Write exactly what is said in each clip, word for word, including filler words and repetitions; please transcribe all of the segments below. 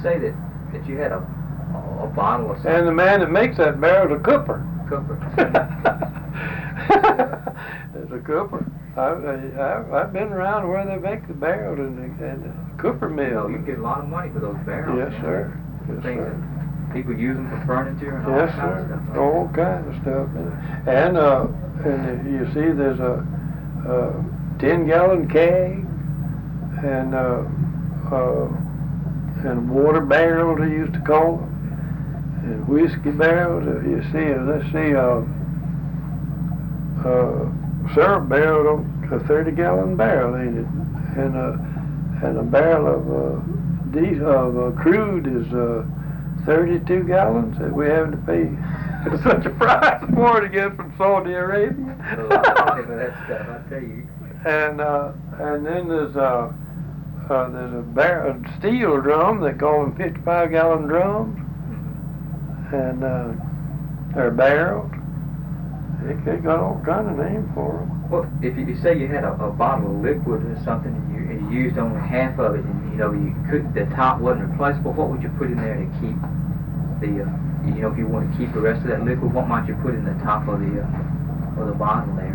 say that, that you had a, a bottle or something. And the man that makes that barrel's a cooper. Cooper. It's a cooper. I've, I've, I've been around where they make the barrels and the, and the cooper mill. You know, you can get a lot of money for those barrels. Yes, sir. Yes, Things sir. that people use them for furniture and all Yes, kinds sir. of stuff. All kinds of stuff. And uh, and you see, there's a, a ten gallon keg and uh, uh, and a water barrel they used to call them, and whiskey barrels. Uh, you see, uh, let's see, uh, uh, syrup barrel, a thirty gallon barrel, ain't it? And uh, and a barrel of uh, diesel of uh, crude is uh, thirty-two gallons that we have to pay such a price for to get from Saudi Arabia. A lot of money for that stuff, I tell you. And uh, and then there's a uh, there's a, bar- a steel drum. They call them fifty-five gallon drums, and uh, they're barrels. They, they got all kind of names for them. Well, if you, you say you had a, a bottle of liquid or something, and you, and you used only half of it, and you know you could, the top wasn't replaceable, what would you put in there to keep the, uh, you know, if you want to keep the rest of that liquid, what might you put in the top of the uh, of the bottle there?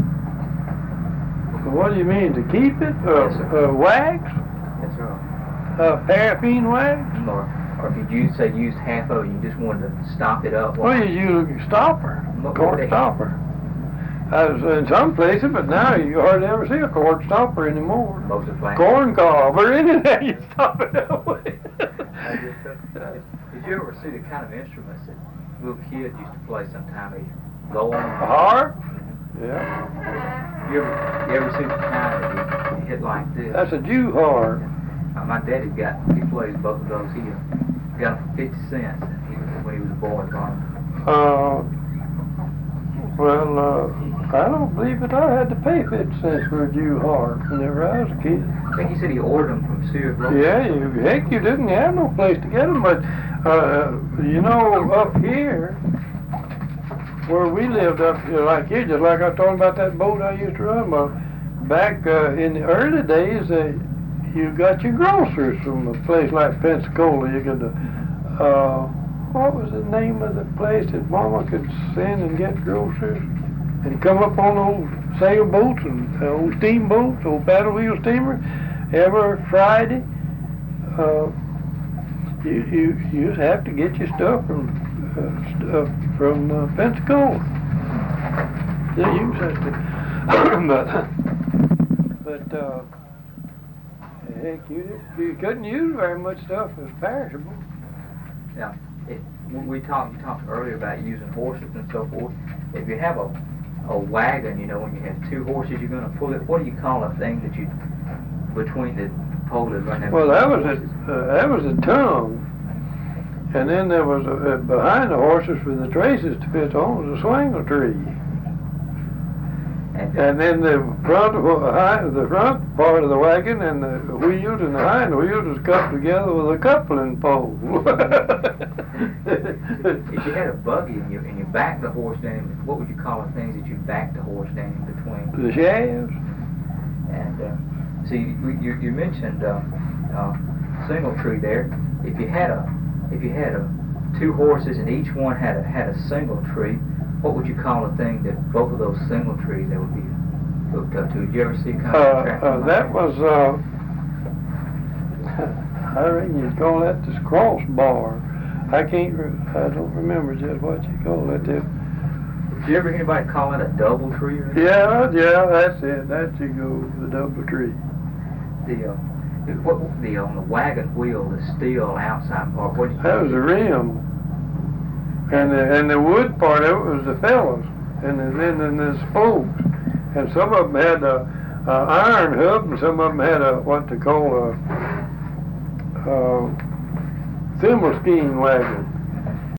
What do you mean, to keep it? Uh, Yes, sir. uh, wax? That's right. Uh, paraffin wax? Or, or if you used, say, used half of it, you just wanted to stop it up. Well, you use a stopper, What- quart what- stopper. I was in some places, but now you hardly ever see a quart stopper anymore. Most of plastic. Corn cob or anything, you stop it that way. I just, uh, did you ever see the kind of instruments that little kids used to play sometime? They go on. A harp? Mhm. Yeah. You ever, you ever see the kind that you, you hit like this? That's a Jew harp. Uh, my daddy got, he plays both of those. He uh, got them for fifty cents and he, when he was a boy. Got 'em. Uh, well, uh, I don't believe that I had to pay fifty cents for a Jew harp whenever I was a kid. I think he said he ordered them from Sears Roebuck. Yeah, you, heck, you didn't have no place to get them, but, uh, you know, up here, where we lived up here, like here, just like I told about that boat I used to run, well, back uh, in the early days, uh, you got your groceries from a place like Pensacola. You could, uh, uh, what was the name of the place that Mama could send and get groceries? And come up on old sailboats and uh, old steamboats, old paddle wheel steamers, every Friday. Uh, you, you, you just have to get your stuff from uh, stuff from uh, Pensacola. Yeah, you just have to. but, but uh, heck, you, you couldn't use very much stuff that's perishable. Yeah. It, we talked, you talked earlier about using horses and so forth. If you have a a wagon, you know, when you have two horses, you're going to pull it. What do you call a thing that you, between the pole that run? Well, that was a, uh, that was a tongue. And then there was a, uh, behind the horses for the traces to fit on was a swingle tree. And, And then the front, uh, the front part of the wagon and the wheels and the hind wheels was coupled together with a coupling pole. if you had a buggy and you, and you backed the horse down, what would you call the things that you backed the horse down in between? The shafts. And uh, see, you, you, you mentioned uh, uh, single tree there. If you had a, if you had a, two horses and each one had a, had a single tree, what would you call a thing that both of those single trees that would be hooked up to? Did you ever see kind of Uh, a track? uh, that was, uh, I reckon you'd call that this crossbar. I can't, re- I don't remember just what you call it. It- Did you ever hear anybody call it a double tree? Or anything? Yeah, yeah, that's it. That you go, the double tree. The, uh, the, what, the, on the wagon wheel, the steel outside part, what did you That was the rim. And the, and the wood part of it was the felloes. And then, then the spokes. And some of them had a, a iron hub, and some of them had a, what they call a, uh, thimble skein wagon.